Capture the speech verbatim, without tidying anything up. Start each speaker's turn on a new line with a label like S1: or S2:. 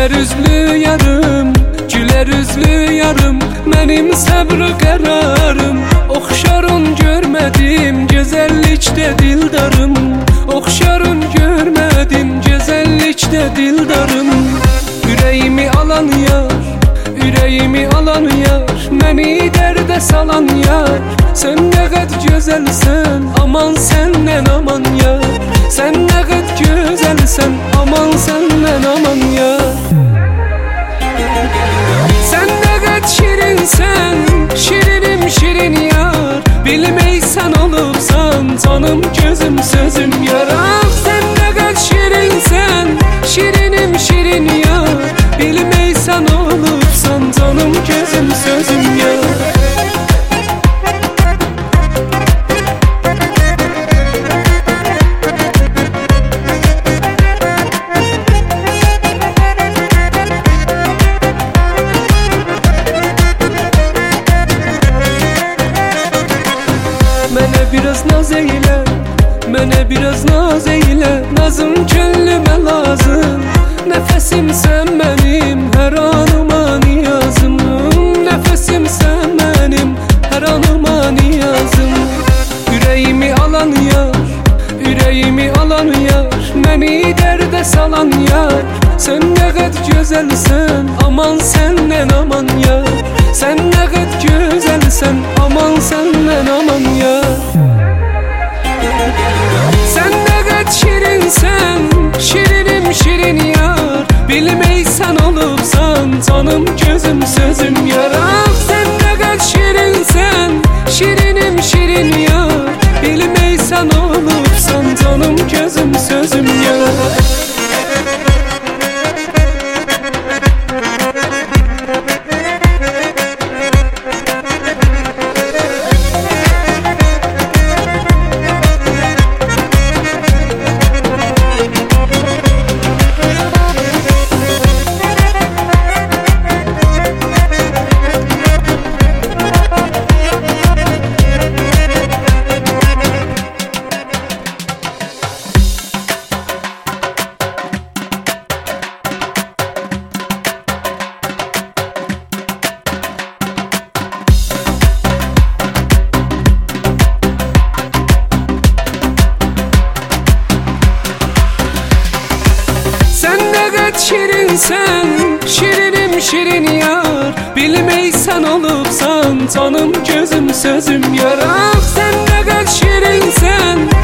S1: Güler üzlü yarım, güler üzlü yarım, benim sabrı kararım. Oxşarın görmedim güzellikte dildarım, oxşarın görmedim güzellikte dildarım. Yüreğimi alan yar, yüreğimi alan yar, beni derde salan yar. Sen ne kadar güzelsen, aman senden aman yar. Sen ne kadar güzelsen, aman senden aman yar. Sen ne kadar şirinsen, şirinim şirin yar. Bilmeysen olupsan, canım gözüm sözüm yar. Ah, sen ne kadar şirinsen, şirinim şirin yar. Bilmeysen olupsan, canım gözüm sözüm yar. Mənə biraz naz eyle, mənə biraz naz eyle. Nazım könlümə lazım, nəfəsim sən mənim, hər anıma niyazım. Nəfəsim sən mənim, hər anıma niyazım. Ürəyimi alan yar, ürəyimi alan yar, məni dərdə salan yar. Sən nə qədər gözəlsən, aman səndən aman yar. Sen ne kadar güzelsen, aman senden aman ya. Sen ne kadar şirinsen, şirinim şirin yar. Bilmeysen olupsan, canım gözüm sözüm yar. Ah, sen ne kadar şirinsen, şirinim şirin yar. Bilmeysen olupsan, canım gözüm sözüm yar. Şirinsen, şirinim şirin yar. Bilmeysen olupsan, canım gözüm sözüm yar. Ah, sen ne kadar şirinsen,